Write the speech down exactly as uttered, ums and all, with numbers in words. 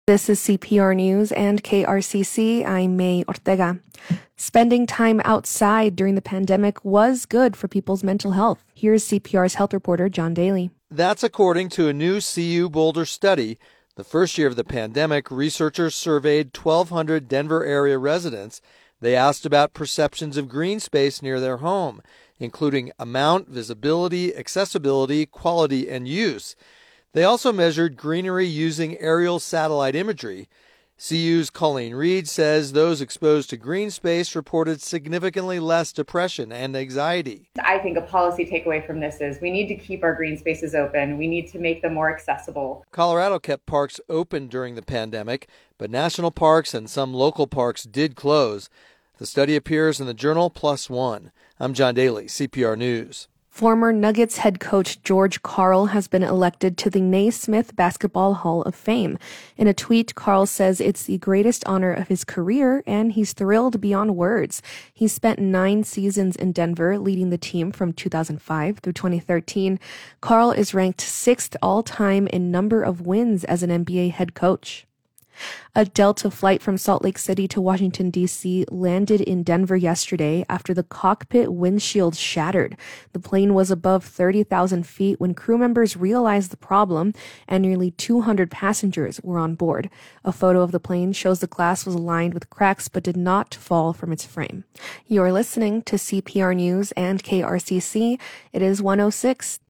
This is C P R News and K R C C. I'm May Ortega. Spending time outside during the pandemic was good for people's mental health. Here's C P R's health reporter, John Daly. That's according to a new C U Boulder study. The first year of the pandemic, researchers surveyed twelve hundred Denver area residents. They asked about perceptions of green space near their home, including amount, visibility, accessibility, quality, and use. They also measured greenery using aerial satellite imagery. C U's Colleen Reed says those exposed to green space reported significantly less depression and anxiety. I think a policy takeaway from this is we need to keep our green spaces open. We need to make them more accessible. Colorado kept parks open during the pandemic, but national parks and some local parks did close. The study appears in the journal Plus One. I'm John Daly, C P R News. Former Nuggets head coach George Karl has been elected to the Naismith Basketball Hall of Fame. In a tweet, Karl says it's the greatest honor of his career, and he's thrilled beyond words. He spent nine seasons in Denver, leading the team from two thousand five through twenty thirteen. Karl is ranked sixth all-time in number of wins as an N B A head coach. A Delta flight from Salt Lake City to Washington, D C landed in Denver yesterday after the cockpit windshield shattered. The plane was above thirty thousand feet when crew members realized the problem, and nearly two hundred passengers were on board. A photo of the plane shows the glass was lined with cracks but did not fall from its frame. You're listening to C P R News and K R C C. It is one oh six.